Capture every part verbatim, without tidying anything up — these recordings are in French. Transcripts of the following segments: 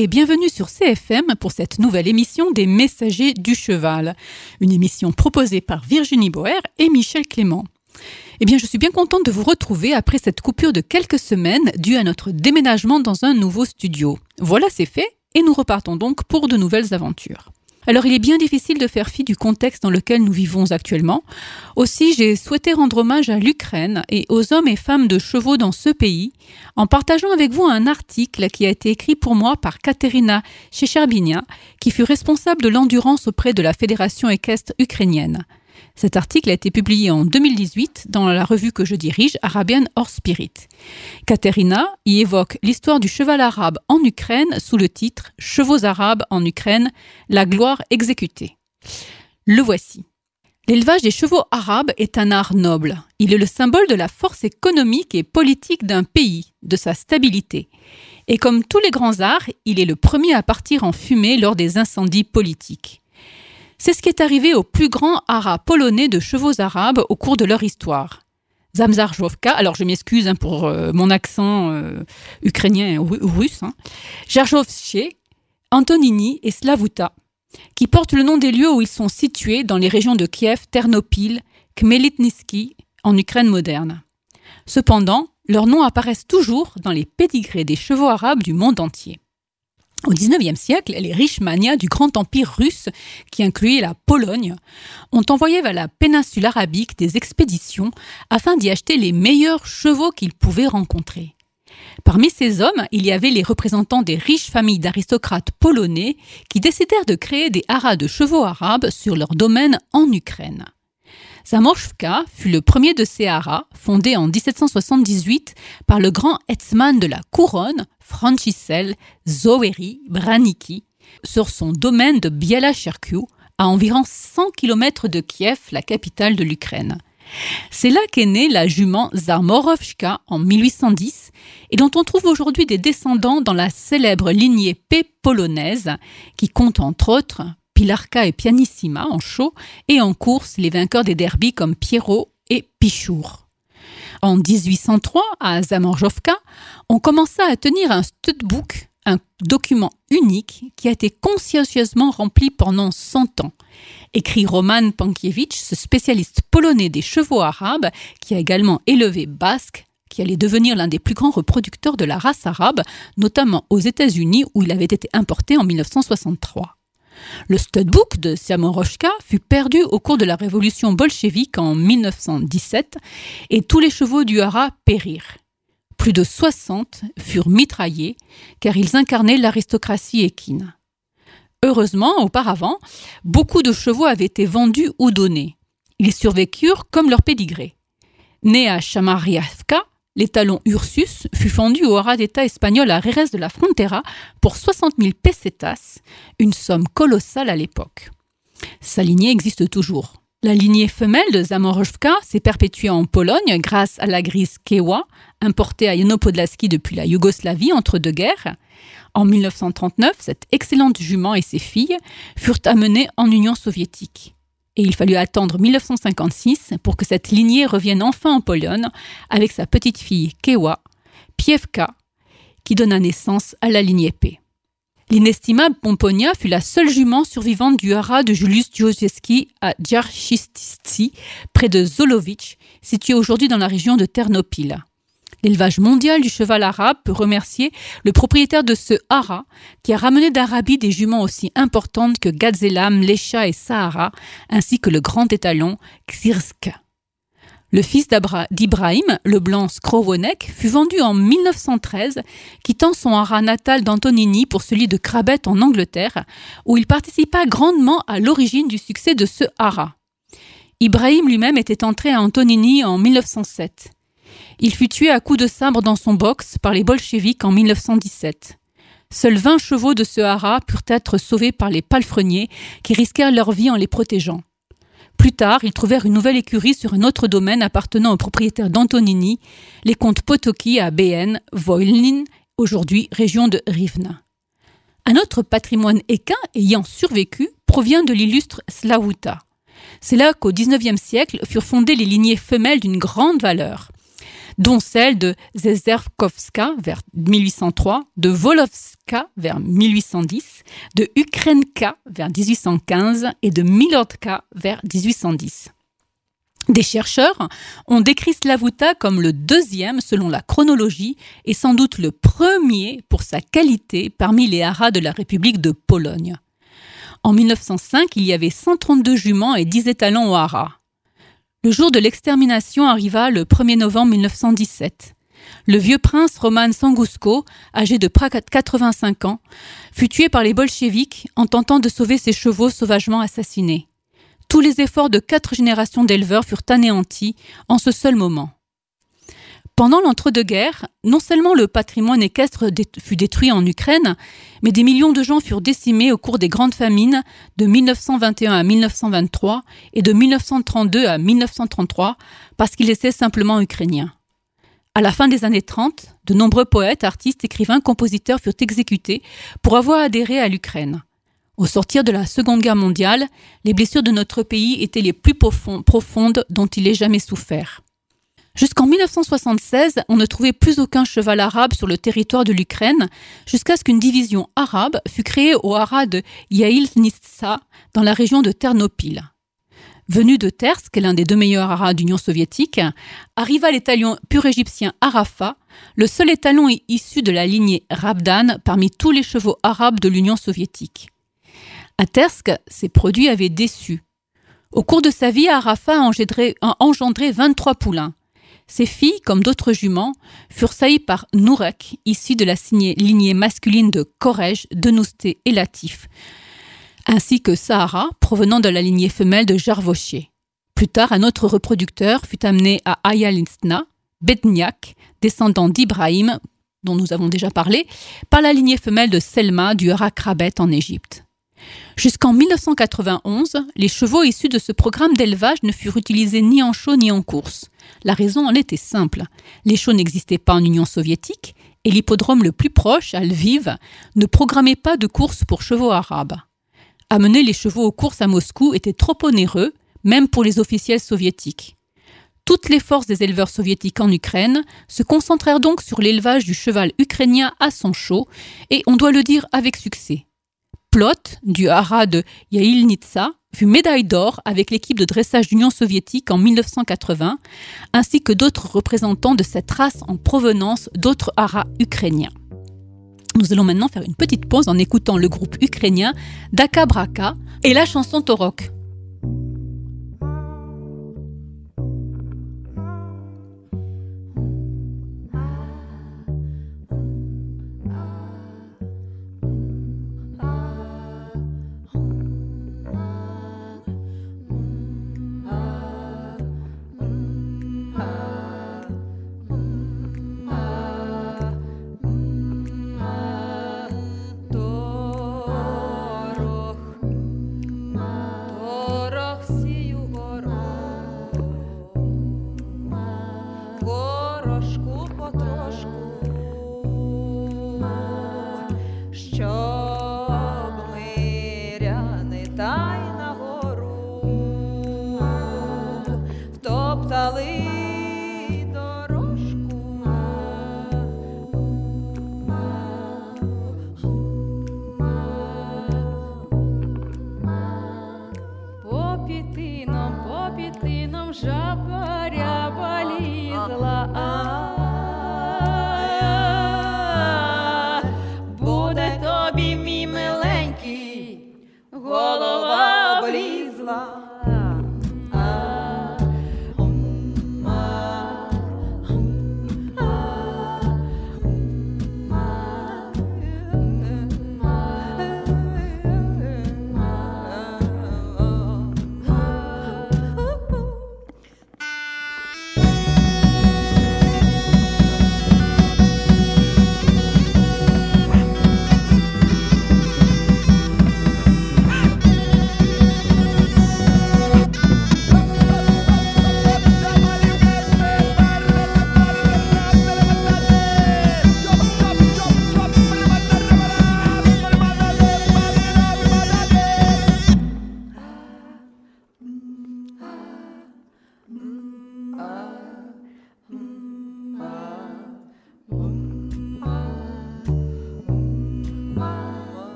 et bienvenue sur C F M pour cette nouvelle émission des Messagers du Cheval, une émission proposée par Virginie Boer et Michel Clément. Eh bien, je suis bien contente de vous retrouver après cette coupure de quelques semaines due à notre déménagement dans un nouveau studio. Voilà, c'est fait et nous repartons donc pour de nouvelles aventures. Alors, il est bien difficile de faire fi du contexte dans lequel nous vivons actuellement. Aussi, j'ai souhaité rendre hommage à l'Ukraine et aux hommes et femmes de chevaux dans ce pays en partageant avec vous un article qui a été écrit pour moi par Katerina Shecherbinia, qui fut responsable de l'endurance auprès de la Fédération équestre ukrainienne. Cet article a été publié en deux mille dix-huit dans la revue que je dirige, Arabian Horse Spirit. Katerina y évoque l'histoire du cheval arabe en Ukraine sous le titre « Chevaux arabes en Ukraine, la gloire exécutée ». Le voici. L'élevage des chevaux arabes est un art noble. Il est le symbole de la force économique et politique d'un pays, de sa stabilité. Et comme tous les grands arts, il est le premier à partir en fumée lors des incendies politiques. C'est ce qui est arrivé aux plus grands haras polonais de chevaux arabes au cours de leur histoire. Zamzarjovka, alors je m'excuse hein, pour euh, mon accent euh, ukrainien ou russe, hein, Jarjovsche, Antonini et Slavuta, qui portent le nom des lieux où ils sont situés dans les régions de Kiev, Ternopil, Khmelnytsky, en Ukraine moderne. Cependant, leurs noms apparaissent toujours dans les pédigrés des chevaux arabes du monde entier. Au dix-neuvième siècle, les riches magnats du grand empire russe, qui incluait la Pologne, ont envoyé vers la péninsule arabique des expéditions afin d'y acheter les meilleurs chevaux qu'ils pouvaient rencontrer. Parmi ces hommes, il y avait les représentants des riches familles d'aristocrates polonais qui décidèrent de créer des haras de chevaux arabes sur leur domaine en Ukraine. Zamorzhka fut le premier de ces haras, fondé en dix-sept cent soixante-dix-huit par le grand hetman de la couronne, Francisel Zoëry Branicki, sur son domaine de Biała-Czerkiów, à environ cent kilomètres de Kiev, la capitale de l'Ukraine. C'est là qu'est née la jument Zamorzhka en mille huit cent dix et dont on trouve aujourd'hui des descendants dans la célèbre lignée P polonaise qui compte entre autres Pilarka et Pianissima en show et en course les vainqueurs des derbies comme Pierrot et Pichour. En dix-huit cent trois, à Zamorzhovka, on commença à tenir un studbook, un document unique qui a été consciencieusement rempli pendant cent ans. Écrit Roman Pankiewicz, ce spécialiste polonais des chevaux arabes, qui a également élevé Basque, qui allait devenir l'un des plus grands reproducteurs de la race arabe, notamment aux États-Unis où il avait été importé en mille neuf cent soixante-trois. Le studbook de Zamorzhka fut perdu au cours de la révolution bolchevique en mille neuf cent dix-sept et tous les chevaux du haras périrent. Plus de soixante furent mitraillés car ils incarnaient l'aristocratie équine. Heureusement, auparavant, beaucoup de chevaux avaient été vendus ou donnés. Ils survécurent comme leur pédigré. Né à Chamariavka, l'étalon Ursus fut vendu au haras d'État espagnol à Jerez de la Frontera pour soixante mille pesetas, une somme colossale à l'époque. Sa lignée existe toujours. La lignée femelle de Zamorzhka s'est perpétuée en Pologne grâce à la grise Kiewa, importée à Jano Podlaski depuis la Yougoslavie entre deux guerres. En mille neuf cent trente-neuf, cette excellente jument et ses filles furent amenées en Union soviétique. Et il fallut attendre mille neuf cent cinquante-six pour que cette lignée revienne enfin en Pologne avec sa petite fille Kiewa, Piewka, qui donna naissance à la lignée P. L'inestimable Pomponia fut la seule jument survivante du haras de Julius Józefski à Dzerzhinsky, près de Zolowicz, situé aujourd'hui dans la région de Ternopil. L'élevage mondial du cheval arabe peut remercier le propriétaire de ce haras qui a ramené d'Arabie des juments aussi importantes que Gazela, Mlecha et Sahara, ainsi que le grand étalon Ksirsk. Le fils d'Abra- d'Ibrahim, le blanc Skrowonek, fut vendu en mille neuf cent treize, quittant son haras natal d'Antonini pour celui de Crabet en Angleterre, où il participa grandement à l'origine du succès de ce haras. Ibrahim lui-même était entré à Antonini en mille neuf cent sept. Il fut tué à coups de sabre dans son box par les bolcheviks en mille neuf cent dix-sept. Seuls vingt chevaux de ce haras purent être sauvés par les palefreniers qui risquèrent leur vie en les protégeant. Plus tard, ils trouvèrent une nouvelle écurie sur un autre domaine appartenant au propriétaire d'Antonini, les comtes Potocki à B N, Voilin, aujourd'hui région de Rivne. Un autre patrimoine équin ayant survécu provient de l'illustre Slavuta. C'est là qu'au dix-neuvième siècle furent fondées les lignées femelles d'une grande valeur. dont celle de Zezerkowska vers mille huit cent trois, de Wolowska vers mille huit cent dix, de Ukrenka vers dix-huit cent quinze et de Milordka vers dix-huit cent dix. Des chercheurs ont décrit Slavuta comme le deuxième selon la chronologie et sans doute le premier pour sa qualité parmi les haras de la République de Pologne. En mille neuf cent cinq, il y avait cent trente-deux juments et dix étalons au haras. Le jour de l'extermination arriva le premier novembre mille neuf cent dix-sept. Le vieux prince Roman Sangusko, âgé de près de quatre-vingt-cinq ans, fut tué par les bolcheviks en tentant de sauver ses chevaux sauvagement assassinés. Tous les efforts de quatre générations d'éleveurs furent anéantis en ce seul moment. Pendant l'entre-deux-guerres, non seulement le patrimoine équestre fut détruit en Ukraine, mais des millions de gens furent décimés au cours des grandes famines de mille neuf cent vingt et un à mille neuf cent vingt-trois et de mille neuf cent trente-deux à mille neuf cent trente-trois parce qu'ils étaient simplement ukrainiens. À la fin des années trente, de nombreux poètes, artistes, écrivains, compositeurs furent exécutés pour avoir adhéré à l'Ukraine. Au sortir de la Seconde Guerre mondiale, les blessures de notre pays étaient les plus profondes dont il ait jamais souffert. Jusqu'en mille neuf cent soixante-seize, on ne trouvait plus aucun cheval arabe sur le territoire de l'Ukraine, jusqu'à ce qu'une division arabe fût créée au haras de Yaïlnitsa, dans la région de Ternopil. Venu de Tersk, l'un des deux meilleurs haras d'Union soviétique, arriva l'étalon pur égyptien Arafa, le seul étalon issu de la lignée Rabdan parmi tous les chevaux arabes de l'Union soviétique. À Tersk, ces produits avaient déçu. Au cours de sa vie, Arafa a engendré, a engendré vingt-trois poulains. Ses filles, comme d'autres juments, furent saillies par Nourek, issu de la lignée masculine de Korej, Denousté et Latif, ainsi que Sahara, provenant de la lignée femelle de Jarvoché. Plus tard, un autre reproducteur fut amené à Ayalinsna, Bedniak, descendant d'Ibrahim, dont nous avons déjà parlé, par la lignée femelle de Selma du haras Krabet en Égypte. Jusqu'en mille neuf cent quatre-vingt-onze, les chevaux issus de ce programme d'élevage ne furent utilisés ni en show ni en course. La raison en était simple. Les shows n'existaient pas en Union soviétique et l'hippodrome le plus proche, à Lviv, ne programmait pas de course pour chevaux arabes. Amener les chevaux aux courses à Moscou était trop onéreux, même pour les officiels soviétiques. Toutes les forces des éleveurs soviétiques en Ukraine se concentrèrent donc sur l'élevage du cheval ukrainien à son show et on doit le dire avec succès. Plot, du haras de Yaïlnitsa, fut médaille d'or avec l'équipe de dressage d'Union soviétique en mille neuf cent quatre-vingts, ainsi que d'autres représentants de cette race en provenance d'autres haras ukrainiens. Nous allons maintenant faire une petite pause en écoutant le groupe ukrainien Daka Braka et la chanson Torok. Torok,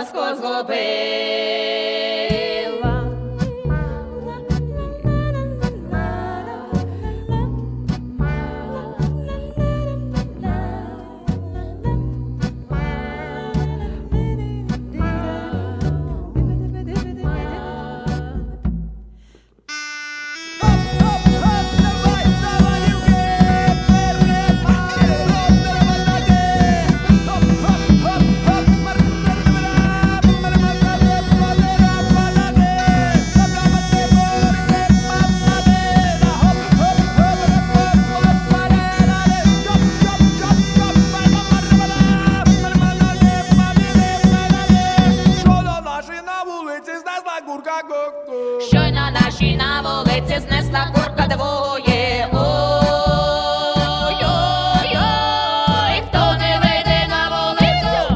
ласку згубила. Щойно наші на вулиці знесла курка двоє. Ой-ой-ой, хто не вийде на вулицю?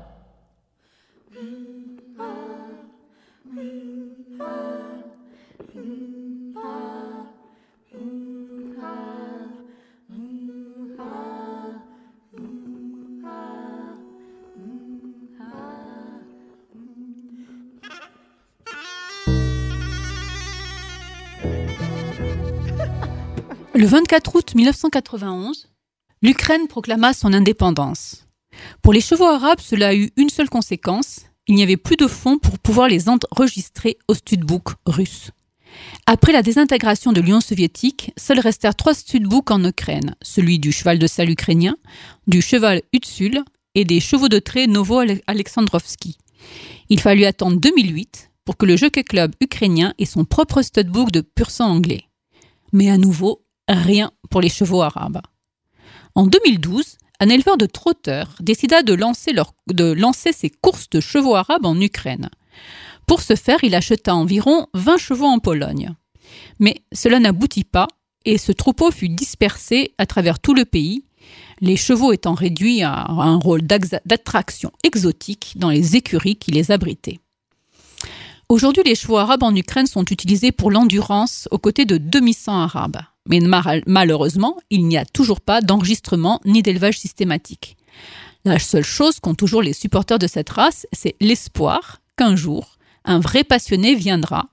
Le vingt-quatre août mille neuf cent quatre-vingt-onze, l'Ukraine proclama son indépendance. Pour les chevaux arabes, cela a eu une seule conséquence, il n'y avait plus de fonds pour pouvoir les enregistrer au studbook russe. Après la désintégration de l'Union soviétique, seuls restèrent trois studbooks en Ukraine, celui du cheval de selle ukrainien, du cheval Hutsul et des chevaux de trait Novo-Alexandrovski. Il fallut attendre deux mille huit pour que le Jockey Club ukrainien ait son propre studbook de pur sang anglais. Mais à nouveau, rien pour les chevaux arabes. En deux mille douze, un éleveur de trotteurs décida de lancer, leur, de lancer ses courses de chevaux arabes en Ukraine. Pour ce faire, il acheta environ vingt chevaux en Pologne. Mais cela n'aboutit pas et ce troupeau fut dispersé à travers tout le pays, les chevaux étant réduits à un rôle d'attraction exotique dans les écuries qui les abritaient. Aujourd'hui, les chevaux arabes en Ukraine sont utilisés pour l'endurance aux côtés de demi-cents arabes. Mais malheureusement, il n'y a toujours pas d'enregistrement ni d'élevage systématique. La seule chose qu'ont toujours les supporters de cette race, c'est l'espoir qu'un jour, un vrai passionné viendra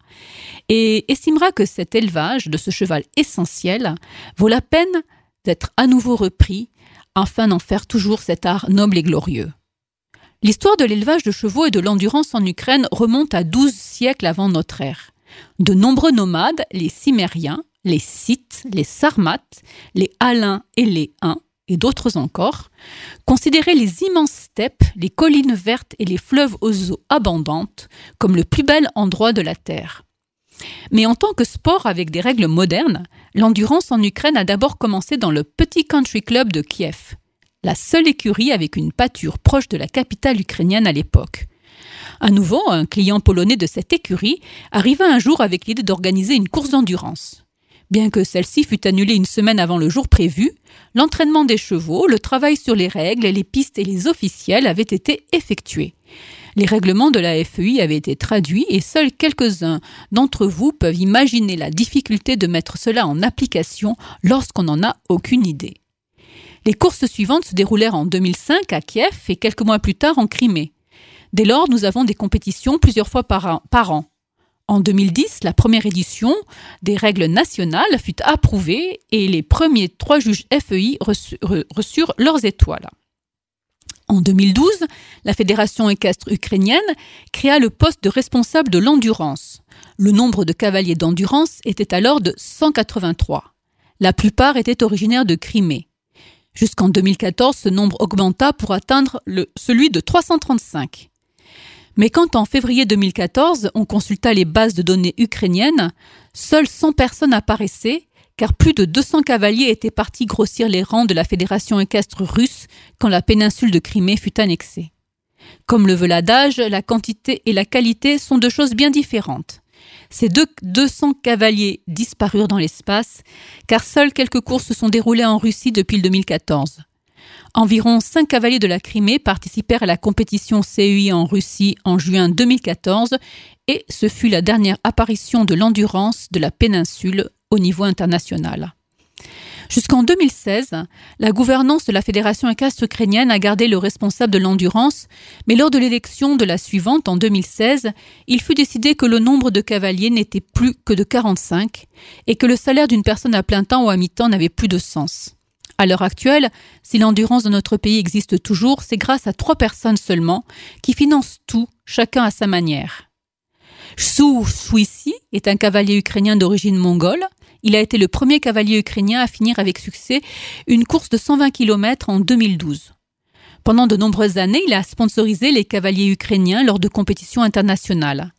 et estimera que cet élevage de ce cheval essentiel vaut la peine d'être à nouveau repris afin d'en faire toujours cet art noble et glorieux. L'histoire de l'élevage de chevaux et de l'endurance en Ukraine remonte à douze siècles avant notre ère. De nombreux nomades, les Cimériens, les Scythes, les Sarmates, les Alains et les Huns, et d'autres encore, considéraient les immenses steppes, les collines vertes et les fleuves aux eaux abondantes comme le plus bel endroit de la Terre. Mais en tant que sport avec des règles modernes, l'endurance en Ukraine a d'abord commencé dans le petit country club de Kiev, la seule écurie avec une pâture proche de la capitale ukrainienne à l'époque. À nouveau, un client polonais de cette écurie arriva un jour avec l'idée d'organiser une course d'endurance. Bien que celle-ci fût annulée une semaine avant le jour prévu, l'entraînement des chevaux, le travail sur les règles, les pistes et les officiels avaient été effectués. Les règlements de la F E I avaient été traduits et seuls quelques-uns d'entre vous peuvent imaginer la difficulté de mettre cela en application lorsqu'on n'en a aucune idée. Les courses suivantes se déroulèrent en deux mille cinq à Kiev et quelques mois plus tard en Crimée. Dès lors, nous avons des compétitions plusieurs fois par an. Par an. En deux mille dix, la première édition des règles nationales fut approuvée et les premiers trois juges F E I reçu, re, reçurent leurs étoiles. En deux mille douze, la Fédération équestre ukrainienne créa le poste de responsable de l'endurance. Le nombre de cavaliers d'endurance était alors de cent quatre-vingt-trois. La plupart étaient originaires de Crimée. Jusqu'en deux mille quatorze, ce nombre augmenta pour atteindre le, celui de trois cent trente-cinq. Mais quand en février deux mille quatorze, on consulta les bases de données ukrainiennes, seules cent personnes apparaissaient, car plus de deux cents cavaliers étaient partis grossir les rangs de la Fédération équestre russe quand la péninsule de Crimée fut annexée. Comme le veut l'adage, la quantité et la qualité sont deux choses bien différentes. Ces deux, deux cents cavaliers disparurent dans l'espace, car seules quelques courses se sont déroulées en Russie depuis le deux mille quatorze. Environ cinq cavaliers de la Crimée participèrent à la compétition C E I en Russie en juin deux mille quatorze et ce fut la dernière apparition de l'endurance de la péninsule au niveau international. Jusqu'en deux mille seize, la gouvernance de la Fédération équestre ukrainienne a gardé le responsable de l'endurance, mais lors de l'élection de la suivante, en deux mille seize, il fut décidé que le nombre de cavaliers n'était plus que de quarante-cinq et que le salaire d'une personne à plein temps ou à mi-temps n'avait plus de sens. À l'heure actuelle, si l'endurance de notre pays existe toujours, c'est grâce à trois personnes seulement qui financent tout, chacun à sa manière. Sou Shuisi est un cavalier ukrainien d'origine mongole. Il a été le premier cavalier ukrainien à finir avec succès une course de cent vingt kilomètres en deux mille douze. Pendant de nombreuses années, il a sponsorisé les cavaliers ukrainiens lors de compétitions internationales.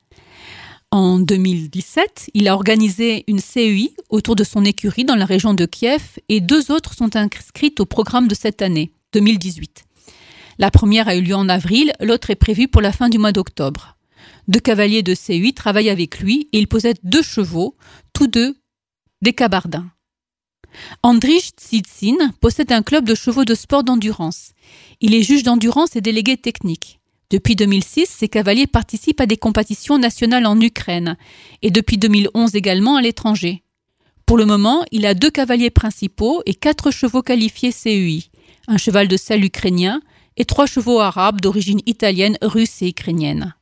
En deux mille dix-sept, il a organisé une C E I autour de son écurie dans la région de Kiev et deux autres sont inscrites au programme de cette année, deux mille dix-huit. La première a eu lieu en avril, l'autre est prévue pour la fin du mois d'octobre. Deux cavaliers de C E I travaillent avec lui et il possède deux chevaux, tous deux des cabardins. Andrij Tsitsin possède un club de chevaux de sport d'endurance. Il est juge d'endurance et délégué technique. Depuis deux mille six, ces cavaliers participent à des compétitions nationales en Ukraine et depuis deux mille onze également à l'étranger. Pour le moment, il a deux cavaliers principaux et quatre chevaux qualifiés C E I, un cheval de selle ukrainien et trois chevaux arabes d'origine italienne, russe et ukrainienne.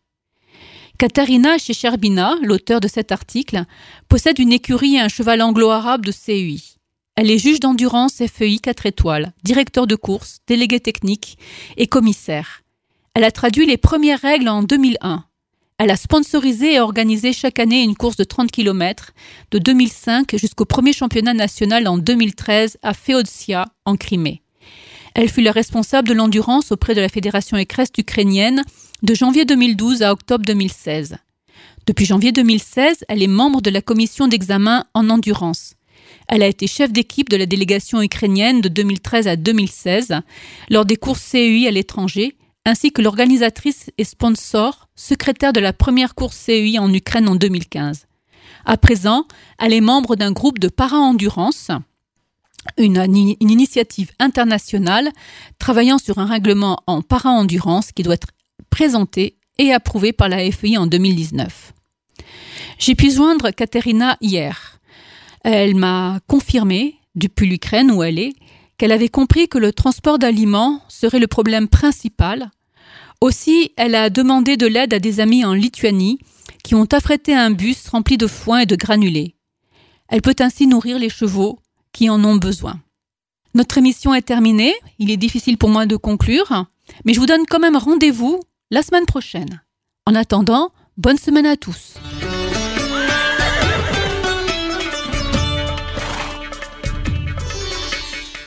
Katarina Shecherbina, l'auteur de cet article, possède une écurie et un cheval anglo-arabe de C E I. Elle est juge d'endurance F E I quatre étoiles, directeur de course, délégué technique et commissaire. Elle a traduit les premières règles en deux mille un. Elle a sponsorisé et organisé chaque année une course de trente kilomètres de deux mille cinq jusqu'au premier championnat national en deux mille treize à Féodsia, en Crimée. Elle fut la responsable de l'endurance auprès de la Fédération équestre ukrainienne de janvier deux mille douze à octobre deux mille seize. Depuis janvier deux mille seize, elle est membre de la commission d'examen en endurance. Elle a été chef d'équipe de la délégation ukrainienne de deux mille treize à deux mille seize lors des courses C E I à l'étranger, ainsi que l'organisatrice et sponsor, secrétaire de la première course C E I en Ukraine en deux mille quinze. À présent, elle est membre d'un groupe de para-endurance, une, une initiative internationale travaillant sur un règlement en para-endurance qui doit être présenté et approuvé par la F E I en deux mille dix-neuf. J'ai pu joindre Katerina hier. Elle m'a confirmé, depuis l'Ukraine où elle est, qu'elle avait compris que le transport d'aliments serait le problème principal. Aussi, elle a demandé de l'aide à des amis en Lituanie qui ont affrété un bus rempli de foin et de granulés. Elle peut ainsi nourrir les chevaux qui en ont besoin. Notre émission est terminée, il est difficile pour moi de conclure, mais je vous donne quand même rendez-vous la semaine prochaine. En attendant, bonne semaine à tous.